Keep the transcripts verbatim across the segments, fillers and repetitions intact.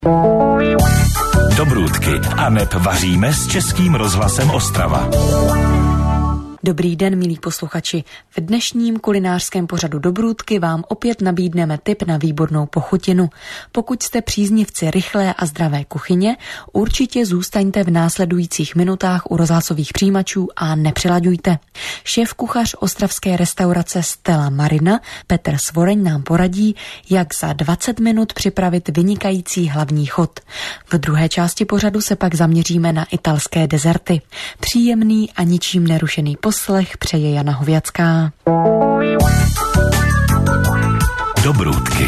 Dobrůdky a neb vaříme s Českým rozhlasem Ostrava. Dobrý den, milí posluchači. V dnešním kulinářském pořadu Dobrůdky vám opět nabídneme tip na výbornou pochutinu. Pokud jste příznivci rychlé a zdravé kuchyně, určitě zůstaňte v následujících minutách u rozhlasových přijímačů a nepřelaďujte. Šéf kuchař ostravské restaurace Stella Marina Petr Svoreň nám poradí, jak za dvacet minut připravit vynikající hlavní chod. V druhé části pořadu se pak zaměříme na italské dezerty. Příjemný a ničím nerušený poslech přeje Jana Hověcká. Dobrůdky.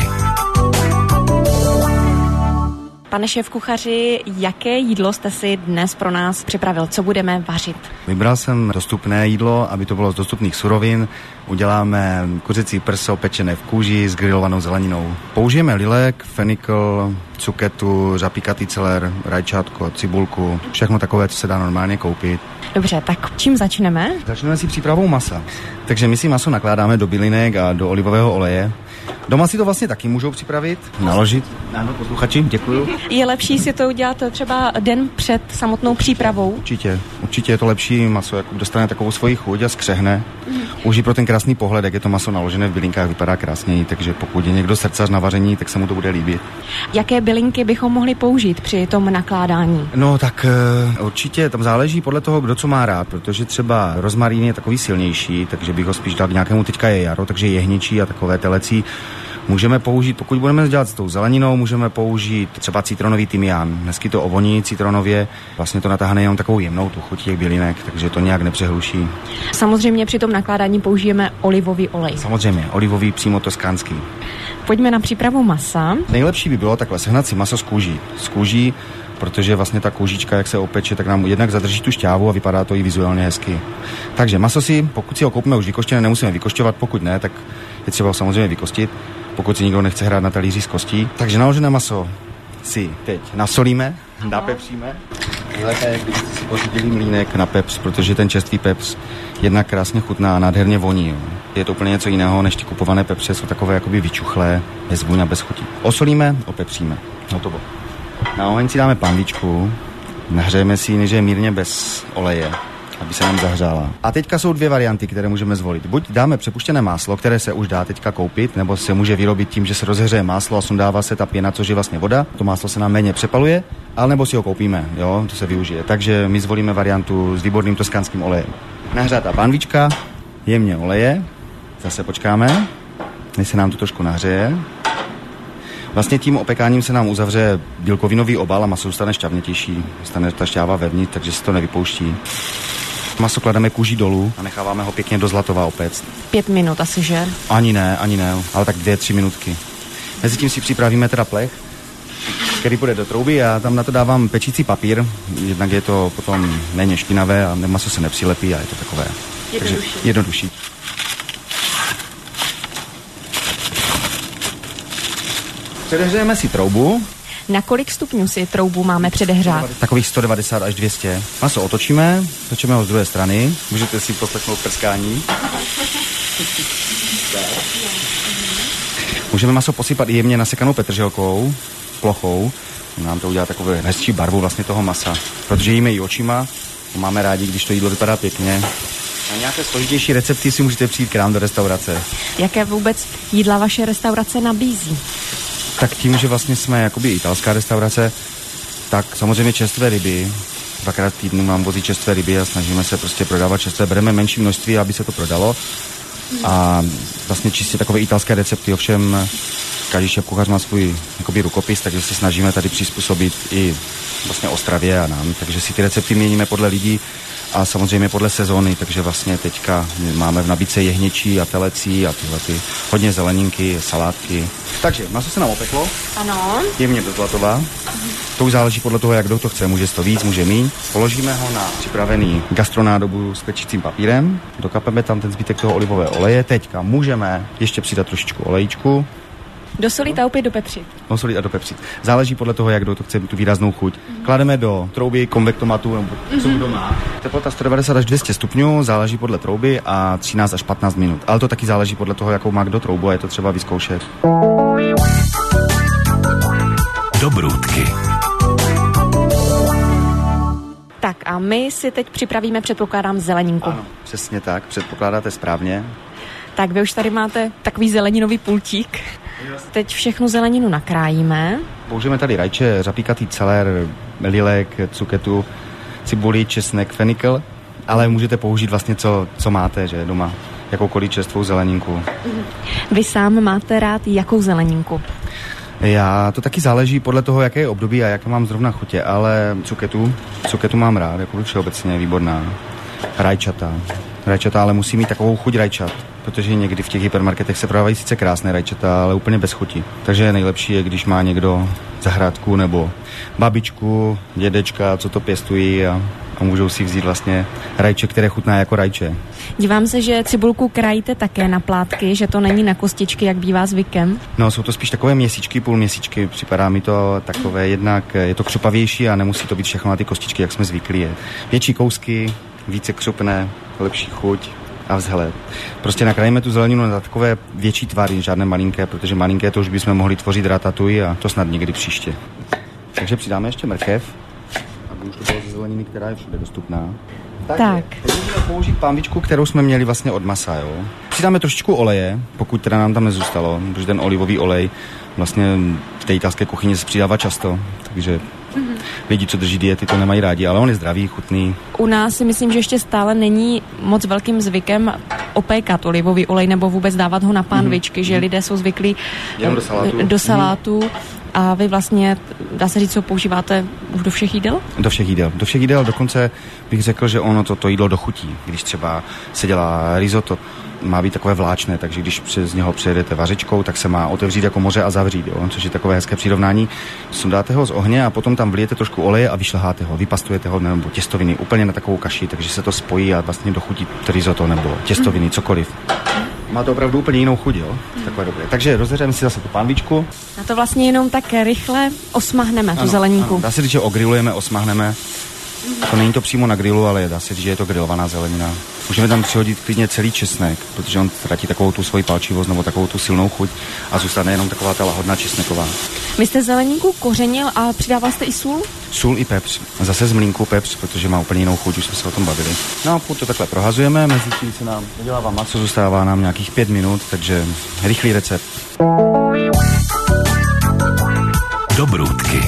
Pane šéfkuchaři, jaké jídlo jste si dnes pro nás připravil? Co budeme vařit? Vybral jsem dostupné jídlo, aby to bylo z dostupných surovin. Uděláme kuřecí prso pečené v kůži s grilovanou zeleninou. Použijeme lilek, fenikl, cuketu, řapíkatý celer, rajčátko, cibulku, všechno takové, co se dá normálně koupit. Dobře, tak čím začneme? Začneme si přípravou masa. Takže my si maso nakládáme do bylinek a do olivového oleje. Doma si to vlastně taky můžou připravit, naložit. Ano, posluchači, děkuju. Je lepší si to udělat třeba den před samotnou přípravou? Určitě, určitě je to lepší, maso jako dostane takovou svoji chuť a skřehne. Mm. Už i pro ten krásný pohled, jak je to maso naložené v bylinkách, vypadá krásněji, takže pokud je někdo srdcař na vaření, tak se mu to bude líbit. Jaké bylinky bychom mohli použít při tom nakládání? No tak uh, určitě tam záleží podle toho, kdo co má rád, protože třeba rozmarín je takový silnější, takže bych ho spíš dal k nějakému, teďka je jaro, takže jehničí a takové telecí. Můžeme použít, pokud budeme dělat s tou zeleninou, můžeme použít třeba citronový tymián. Dnesky to ovoní citronově, vlastně to natáhne jenom takovou jemnou tu chuť těch bylinek, takže to nějak nepřehluší. Samozřejmě při tom nakládání použijeme olivový olej. Samozřejmě, olivový přímo toskánský. Pojďme na přípravu masa. Nejlepší by bylo takhle sehnat si maso z kůží. Z kůží, protože vlastně ta kůžička, jak se opeče, tak nám jednak zadrží tu šťávu a vypadá to i vizuálně hezky. Takže maso si, pokud si ho koupíme už vykoštěné, nemusíme vykošťovat, pokud ne, tak je třeba ho samozřejmě vykostit, pokud si nikdo nechce hrát na talíři z kostí. Takže naložené maso si teď nasolíme, napepříme. Lépe, když si pořídili mlýnek na pepř, protože ten čerstvý pepř jednak krásně chutná a nádherně voní. Jo. Je to úplně něco jiného, než ty kupované pepře, jsou takové jakoby vyčuchlé, bez vůně a bez chutí. Osolíme, opepříme. Hotovo. Na oheň si dáme panvičku, nahřejeme si ji, než je mírně bez oleje, aby se nám zahřála. A teďka jsou dvě varianty, které můžeme zvolit. Buď dáme přepuštěné máslo, které se už dá teďka koupit, nebo se může vyrobit tím, že se rozehřeje máslo a sundává se ta pěna, což je vlastně voda. To máslo se nám méně přepaluje, ale nebo si ho koupíme, jo, to se využije. Takže my zvolíme variantu s výborným toskánským olejem. Nahřátá panvička, jemně oleje, zase počkáme, než se nám to trošku nahřeje. Vlastně tím opekáním se nám uzavře bílkovinový obal a maso zůstane šťavnětější, zůstane ta šťáva vevnitř, takže se to nevypouští. Maso klademe kůží dolů a necháváme ho pěkně do zlatová opéct. Pět minut asi, že? Ani ne, ani ne, ale tak dvě, tři minutky. Mezitím si připravíme teda plech, který půjde do trouby a tam na to dávám pečící papír, jednak je to potom méně špinavé a maso se nepřilepí a je to takové jednodušší. Takže jednodušší. Předehřejeme si troubu. Na kolik stupňů si troubu máme předehřát? Takových sto devadesát až dvě stě. Maso otočíme, točíme ho z druhé strany. Můžete si poslechnout prskání. Můžeme maso posypat i jemně nasekanou petrželkou, plochou. Nám to udělá takovou hezčí barvu vlastně toho masa. Protože jíme i očima, máme rádi, když to jídlo vypadá pěkně. A nějaké složitější recepty si můžete přijít k nám do restaurace. Jaké vůbec jídla vaše restaurace nabízí? Tak tím, že vlastně jsme jakoby italská restaurace, tak samozřejmě čerstvé ryby. Dvakrát týdnu nám vozí čerstvé ryby a snažíme se prostě prodávat čerstvé. Bereme menší množství, aby se to prodalo. A vlastně čistě takové italské recepty, ovšem každý šéf kuchař má svůj jakoby rukopis, takže se snažíme tady přizpůsobit i vlastně Ostravě a nám. Takže si ty recepty měníme podle lidí a samozřejmě podle sezóny, takže vlastně teďka máme v nabídce jehněčí a telecí a tyhle ty hodně zeleninky, salátky. Takže maso se nám opeklo. Ano. Jemně do zlatová. To už záleží podle toho, jak kdo to chce. Může to víc, může míň. Položíme ho na připravený gastronádobu s pečícím papírem. Dokapeme tam ten zbytek toho olivového oleje. Teďka můžeme ještě přidat trošičku olejčku. Dosolit a opět dopepřit. Dosolit a dopepřit. Záleží podle toho, jak kdo to chce, tu výraznou chuť. Mm. Klademe do trouby konvektomatu, nebo co kdo má. Teplota sto devadesát až dvě stě stupňů, záleží podle trouby a třináct až patnáct minut. Ale to taky záleží podle toho, jakou má kdo troubu a je to třeba vyzkoušet. Dobrůdky. Tak a my si teď připravíme, předpokládám, zeleninku. Ano, přesně tak, předpokládáte správně. Tak vy už tady máte takový zeleninový pultík. Teď všechnu zeleninu nakrájíme. Použijeme tady rajče, řapíkatý celer, lilek, cuketu, cibuli, česnek, fenikl, ale můžete použít vlastně co, co máte, že doma, jakoukoliv čerstvou zeleninku. Vy sám máte rád jakou zeleninku? Já, to taky záleží podle toho, jaké je období a jaké mám zrovna chutě, ale cuketu, cuketu mám rád, jako všeobecně výborná. Rajčata. Rajčata, ale musí mít takovou chuť rajčat, protože někdy v těch hypermarketech se prodávají sice krásné rajčata, ale úplně bez chuti. Takže nejlepší je, když má někdo zahrádku nebo babičku, dědečka, co to pěstují a, a můžou si vzít vlastně rajče, které chutná jako rajče. Dívám se, že cibulku krajíte také na plátky, že to není na kostičky, jak bývá zvykem. No, jsou to spíš takové měsíčky, půl měsíčky. Připadá mi to takové, jednak je to křupavější a nemusí to být všechno na ty kostičky, jak jsme zvyklí. Větší kousky, více křupné, lepší chuť a vzhled. Prostě nakrájíme tu zeleninu na takové větší tvary, žádné malinké, protože malinké to už bychom mohli tvořit ratatouille a to snad někdy příště. Takže přidáme ještě mrkev, aby už to bylo ze zeleniny, která je všude dostupná. Takže, tak. Teď můžeme použít pánvičku, kterou jsme měli vlastně od masa, jo. Přidáme trošičku oleje, pokud teda nám tam nezůstalo, protože ten olivový olej vlastně v té italské kuchyni se přidává často, takže mm-hmm. lidi, co drží diety, to nemají rádi, ale on je zdravý, chutný. U nás si myslím, že ještě stále není moc velkým zvykem opékat olivový olej nebo vůbec dávat ho na pánvičky, mm-hmm. že lidé jsou zvyklí do salátu. do salátu. Mm-hmm. A vy vlastně, dá se říct, co používáte už do všech jídel? Do všech jídel. Do všech jídel dokonce bych řekl, že ono to, to jídlo dochutí. Když třeba se dělá risotto, má být takové vláčné, takže když přes něho přejedete vařečkou, tak se má otevřít jako moře a zavřít, jo? Což je takové hezké přirovnání. Sundáte ho z ohně a potom tam vlijete trošku oleje a vyšleháte ho, vypastujete ho nebo těstoviny úplně na takovou kaši, takže se to spojí a vlastně dochutí risotto nebo těstoviny, cokoliv. Má to opravdu úplně jinou chuť, jo? Takové dobré. Takže rozehřejeme si zase tu pánvičku. Na to vlastně jenom tak rychle osmahneme ano, tu zeleninku. Ano. Dá se říct, že ogrilujeme, osmahneme. To není to přímo na grilu, ale dá se říct, že je to grilovaná zelenina. Můžeme tam přihodit klidně celý česnek, protože on ztratí takovou tu svoji palčivost nebo takovou tu silnou chuť a zůstane jenom taková ta lahodná česneková. Vy jste zeleninku kořenil a přidával jste i sůl? Sůl i pepř. Zase z mlýnku pepř, protože má úplně jinou chuť, už jsme se o tom bavili. No a pokud to takhle prohazujeme, mezi tím se nám udělává maso, zůstává nám nějakých pět minut, takže rychlý recept. Dobrůdky.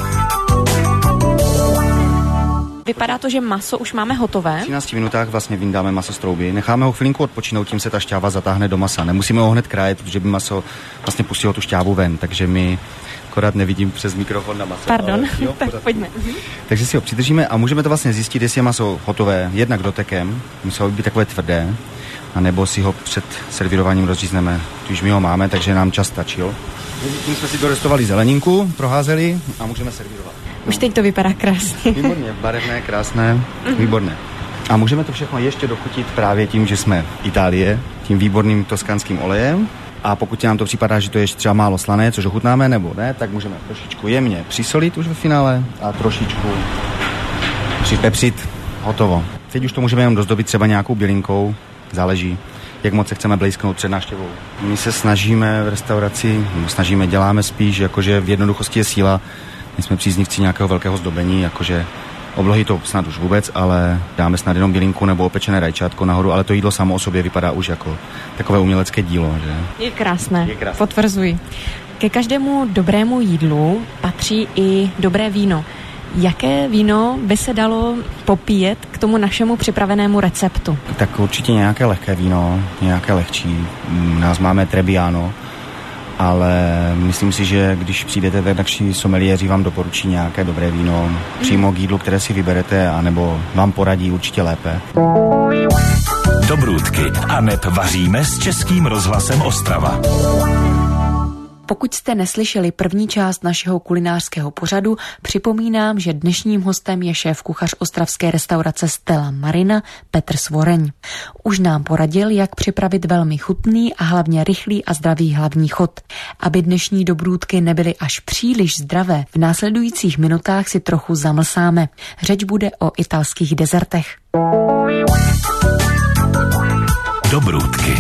Vypadá to, že maso už máme hotové. V třinácti minutách vlastně vyndáme maso z trouby. Necháme ho chvilinku odpočinout, tím se ta šťáva zatáhne do masa. Nemusíme ho hned krájet, protože by maso vlastně pustilo tu šťávu ven, takže my akorát nevidím přes mikrofon na maso. Pardon, ale, jo, tak pojďme. Takže si ho přidržíme a můžeme to vlastně zjistit, jestli je maso hotové, jednak dotekem, muselo být takové tvrdé, anebo si ho před servírováním rozřízneme, když my ho máme, takže nám čas stačil. Tím jsme si dorestovali zeleninku, proházeli a můžeme servírovat. Už teď to vypadá krásně. Výborně, barevné, krásné, výborné. A můžeme to všechno ještě dochutit právě tím, že jsme Itálie, tím výborným toskánským olejem. A pokud nám to připadá, že to je třeba málo slané, což ochutnáme nebo ne, tak můžeme trošičku jemně přisolit už ve finále a trošičku připepřit. Hotovo. Teď už to můžeme jenom dozdobit třeba nějakou bylinkou, záleží, jak moc se chceme blízknout před návštěvou. My se snažíme v restauraci, snažíme, děláme spíš, jakože v jednoduchosti je síla. My jsme příznivci nějakého velkého zdobení, jakože oblohy to snad už vůbec, ale dáme snad jenom bylinku nebo opečené rajčátko nahoru, ale to jídlo samo o sobě vypadá už jako takové umělecké dílo, že? Je krásné, je krásné. Potvrzuji. Ke každému dobrému jídlu patří i dobré víno. Jaké víno by se dalo popíjet k tomu našemu připravenému receptu? Tak určitě nějaké lehké víno, nějaké lehčí. Nás máme Trebbiano, ale myslím si, že když přijdete, tak naši someliéři vám doporučí nějaké dobré víno přímo k jídlu, které si vyberete, anebo vám poradí určitě lépe. Dobrůdky a neb vaříme s Českým rozhlasem Ostrava. Pokud jste neslyšeli první část našeho kulinářského pořadu, připomínám, že dnešním hostem je šéf-kuchař ostravské restaurace Stella Marina Petr Svoreň. Už nám poradil, jak připravit velmi chutný a hlavně rychlý a zdravý hlavní chod. Aby dnešní dobrůdky nebyly až příliš zdravé, v následujících minutách si trochu zamlsáme. Řeč bude o italských dezertech. Dobrůdky.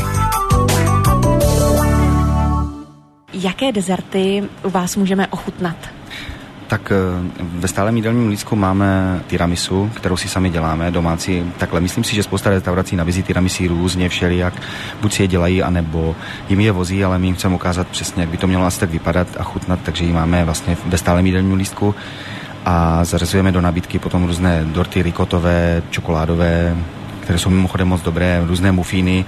Jaké dezerty u vás můžeme ochutnat? Tak ve stálém jídelním lístku máme tiramisu, kterou si sami děláme domácí. Takhle, myslím si, že spousta restaurací nabízí tiramisy různě, všelijak. Buď si je dělají, anebo jim je vozí, ale my jim chceme ukázat přesně, jak by to mělo asi tak vypadat a chutnat, takže ji máme vlastně ve stálém jídelním lístku a zařazujeme do nabídky potom různé dorty rikotové, čokoládové, které jsou mimochodem moc dobré, různé mufíny,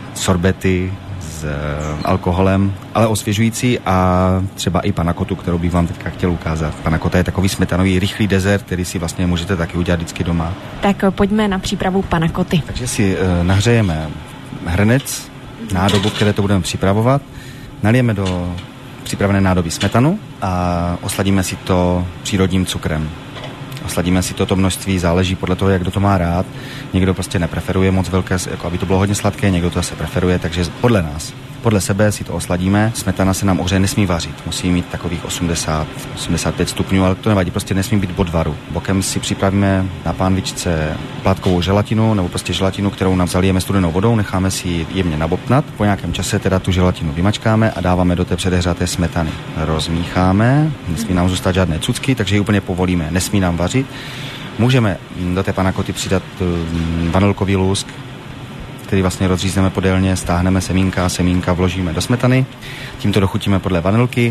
sorbety s alkoholem, ale osvěžující a třeba i panakotu, kterou bych vám teďka chtěl ukázat. Panakota je takový smetanový rychlý dezert, který si vlastně můžete taky udělat vždycky doma. Tak pojďme na přípravu panakoty. Takže si uh, nahřejeme hrnec, nádobu, které to budeme připravovat, nalijeme do připravené nádoby smetanu a osladíme si to přírodním cukrem. Osladíme si toto množství, záleží podle toho, jak kdo to má rád. Někdo prostě nepreferuje moc velké, jako aby to bylo hodně sladké, někdo to zase preferuje, takže podle nás. Podle sebe si to osladíme. Smetana se nám ohřeje, nesmí vařit. Musí mít takových osmdesát osmdesát pět stupňů, ale to nevadí, prostě nesmí být bod varu. Bokem si připravíme na pánvičce plátkovou želatinu nebo prostě želatinu, kterou nám zalijeme studenou vodou, necháme si ji jemně nabobtnat. Po nějakém čase teda tu želatinu vymačkáme a dáváme do té předehřaté smetany. Rozmícháme, nesmí nám zůstat žádné cucky, takže ji úplně povolíme. Nesmí nám vařit. Můžeme do té panakoty přidat vanilkový lusk, který vlastně rozřízneme podélně, stáhneme semínka, semínka vložíme do smetany, tímto dochutíme podle vanilky.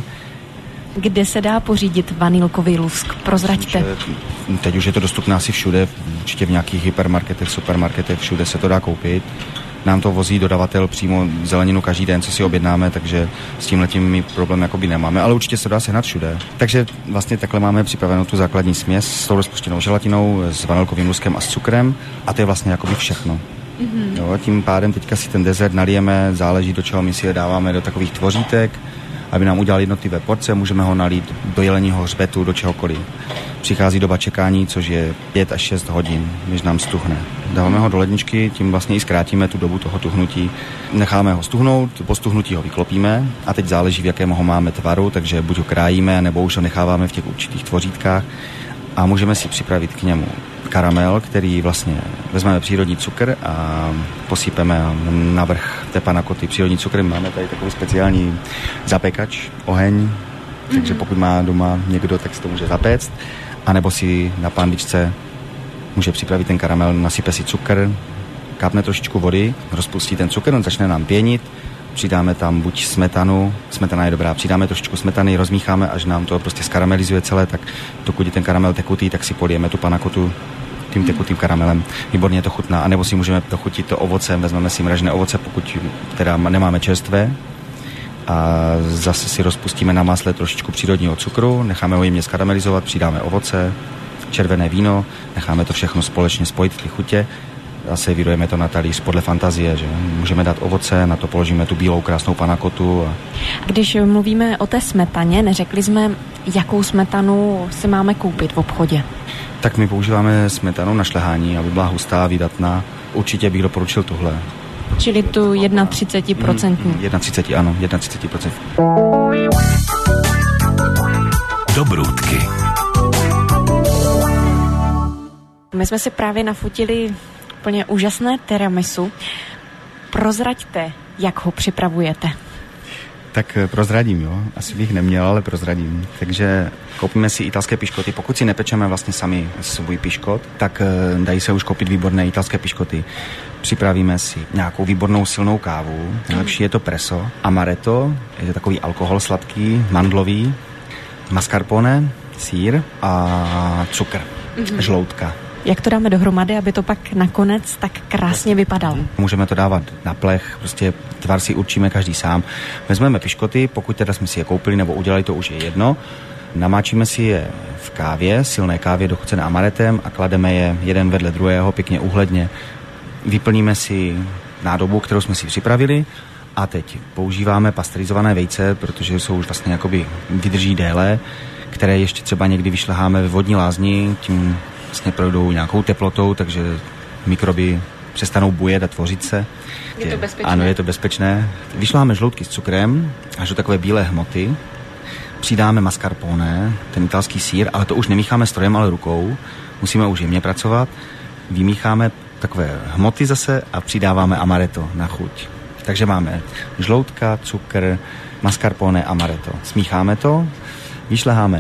Kde se dá pořídit vanilkový lusk? Prozraďte. Teď už je to dostupné asi všude, určitě v nějakých hypermarketech, supermarketech, všude se to dá koupit. Nám to vozí dodavatel přímo zeleninu každý den, co si objednáme, takže s tímhletím my problém jakoby nemáme, ale určitě se to dá sehnat všude. Takže vlastně takhle máme připravenou tu základní směs s tou rozpuštěnou želatinou, s vanilkovým luskem a s cukrem a to je vlastně jakoby všechno. Mm-hmm. Jo, tím pádem teďka si ten dezert nalijeme, záleží do čeho my si je dáváme do takových tvořítek, aby nám udělali jednotlivé porce, můžeme ho nalít do jeleního hřbetu, do čehokoliv. Přichází doba čekání, což je pět až šest hodin, než nám stuhne. Dáváme ho do ledničky, tím vlastně i zkrátíme tu dobu toho tuhnutí. Necháme ho stuhnout, po stuhnutí ho vyklopíme a teď záleží, v jakém ho máme tvaru, takže buď ho krájíme, nebo už ho necháváme v těch určitých tvořítkách a můžeme si připravit k němu karamel, který vlastně vezmeme přírodní cukr a posypeme na vrch té panakoty přírodní cukrem. Máme tady takový speciální zapekač, oheň, mm-hmm. takže pokud má doma někdo, tak si to může zapéct. A nebo si na pánvičce může připravit ten karamel, nasype si cukr, kápne trošičku vody, rozpustí ten cukr, on začne nám pěnit, přidáme tam buď smetanu, smetana je dobrá, přidáme trošičku smetany, rozmícháme, až nám to prostě skaramelizuje celé, tak dokud je ten karamel tekutý, tak si polijeme tu panakotu tím tekutým karamelem. Výborně to chutná. A nebo si můžeme dochutit to ovocem, vezmeme si mražené ovoce, pokud teda nemáme čerstvé. A zase si rozpustíme na másle trošičku přírodního cukru, necháme ho jemně skaramelizovat, přidáme ovoce, červené víno, necháme to všechno společně spojit v ty chutě. Zase vyrujeme to na talíř podle fantazie, že můžeme dát ovoce, na to položíme tu bílou krásnou panakotu. A... Když mluvíme o té smetaně, neřekli jsme, jakou smetanu si máme koupit v obchodě. Tak my používáme smetanu na šlehání, aby byla hustá, vydatná. Určitě bych doporučil tuhle. Čili tu třicet jedna procent. třicet jedna, ano, třicet jedna procent. Dobrůdky. My jsme si právě nafotili úplně úžasné tiramisu. Prozraďte, jak ho připravujete. Tak prozradím, jo. Asi bych neměl, ale prozradím. Takže koupíme si italské piškoty. Pokud si nepečeme vlastně sami svůj piškot, tak dají se už koupit výborné italské piškoty. Připravíme si nějakou výbornou silnou kávu. Nejlepší je to preso. Amaretto, je to takový alkohol sladký, mandlový. Mascarpone, sýr a cukr, mm-hmm. žloutka. Jak to dáme dohromady, aby to pak nakonec tak krásně vypadalo? Můžeme to dávat na plech, prostě tvar si určíme každý sám. Vezmeme piškoty, pokud teda jsme si je koupili nebo udělali, to už je jedno. Namáčíme si je v kávě, silné kávě dochucené amaretem a klademe je jeden vedle druhého pěkně úhledně. Vyplníme si nádobu, kterou jsme si připravili a teď používáme pasteurizované vejce, protože jsou už vlastně jakoby vydrží déle, které ještě třeba někdy vyšleháme ve vodní lázni, tím vlastně projdou nějakou teplotou, takže mikroby přestanou bujet a tvořit se. Je to bezpečné? Ano, je to bezpečné. Vyšláme žloutky s cukrem až do takové bílé hmoty. Přidáme mascarpone, ten italský sýr, ale to už nemícháme strojem, ale rukou. Musíme už jemně pracovat. Vymícháme takové hmoty zase a přidáváme amaretto na chuť. Takže máme žloutka, cukr, mascarpone, amaretto. Smícháme to, vyšleháme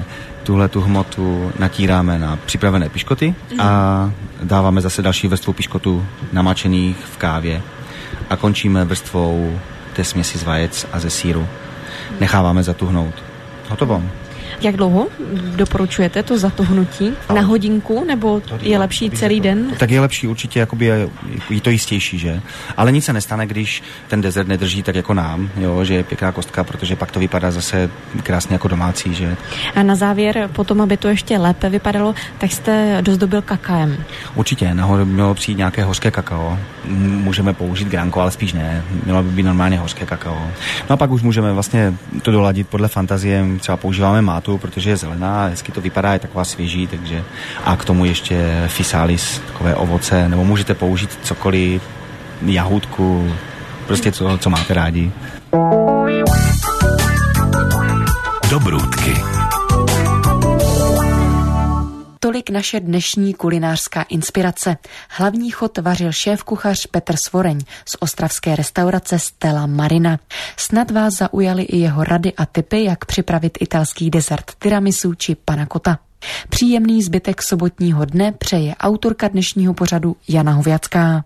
tuhle tu hmotu natíráme na připravené piškoty a dáváme zase další vrstvu piškotu namačených v kávě a končíme vrstvou té směsi z vajec a ze sýru. Necháváme zatuhnout. Hotovo. Jak dlouho doporučujete to zatuhnutí? Na hodinku, nebo je lepší celý den? Tak je lepší určitě, jakoby je, je to jistější, že? Ale nic se nestane, když ten dezert nedrží tak jako nám, jo, že je pěkná kostka, protože pak to vypadá zase krásně jako domácí, že? A na závěr, potom, aby to ještě lépe vypadalo, tak jste dozdobil kakaem. Určitě, nahoře by mělo přijít nějaké hořké kakao. Můžeme použít gránko, ale spíš ne. Mělo by být normálně hořké kakao. No a pak už můžeme vlastně to doladit podle fantazie. Třeba používáme mátu, protože je zelená, hezky to vypadá, je taková svěží, takže a k tomu ještě physalis, takové ovoce, nebo můžete použít cokoliv, jahůdku, prostě co, co máte rádi. Dobrůdky. Tolik naše dnešní kulinářská inspirace. Hlavní chod vařil šéfkuchař Petr Svoreň z ostravské restaurace Stella Marina. Snad vás zaujaly i jeho rady a tipy, jak připravit italský dezert tiramisu či panna cotta. Příjemný zbytek sobotního dne přeje autorka dnešního pořadu Jana Hověcká.